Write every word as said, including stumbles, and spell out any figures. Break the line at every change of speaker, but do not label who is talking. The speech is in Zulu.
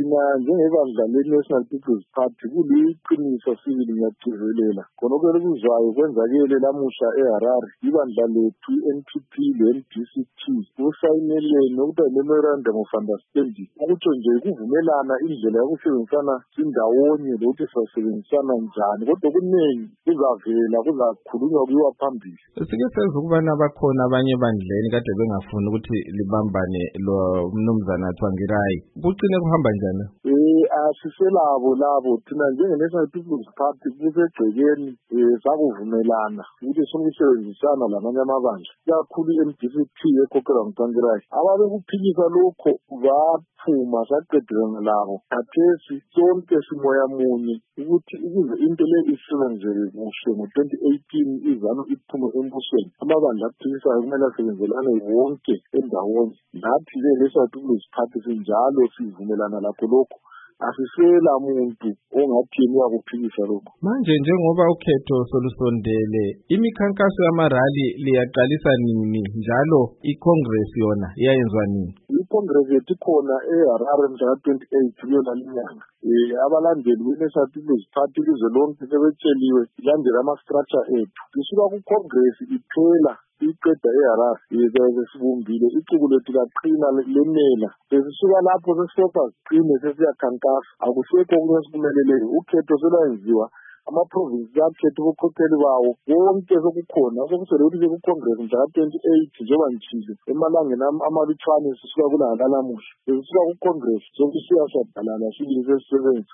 thina njengebandla le-National People's Party kuliqiniso sibili ngiyagcizelela khonokho elikuzwayo kwenzakele lamuhla eHarare ibandla lethu i-N P P le-N D C T kusayinele nokuba memorandum of understanding ukuthi nje kuvumelana indlela yokusebenzisana sindawonye lokuthi sasebenzisana njani kodwa kuningi kuzavela kuzakhulunywa kuyiwa phambili.
Sike senza ukubana bakhona abanye bandleni kade bengafuni ukuthi libambane lo mnumzana Tsvangirai kucine kuhamba njani?
Eh asiselabo labo thina njenge-National People's Party kusegcekeni sakuvumelana ukuthi sokusebenzisana lamanye amabandla kakhulu i-N D C T ekhokhelwa nguTsvangirai ababe kuphikisa lokho baphuma saqedelana labo khathesi sonke simoya munye ukuthi ukuze into le isebenzele kuhle ngo-twenty eighteen izano iphume embusweni amabandla aphikisayo kumele asebenzelane wonke endawonye nathi le-National People's Party sinjalo sivumelana lakho lokho asisela muntu ongathini wakuphikisa lokho.
Manje njengoba ukhetho solusondele imikhankaso yamarali liyaqalisa nini njalo iCongress yona iyayenzwa nini?
iCongress yethu khona eHarare mhla twenty-eight kuyona linyanga. Eh abalandeli be-National People's Party lize lonke sebetsheliwe ilandela ama-structure ethu. Isuka kuCongress iphela iqeda eHarare yeke sibumbile iciko lethu laqina lemela besisuka lapho sesifoka siqine sesiyakhankasa akusekho okunesibumelele ukhetho selwenziwa ama-province akhetha ubukhokheli bawo wonke sokukhona sokusele ukuthi kuCongress mhla twenty-eight njengoba ngitshilo emalangeni amalutshwane sisuka kulanga lamuhla besisuka kuCongress sokusiyashadalala sibili sesisebenza.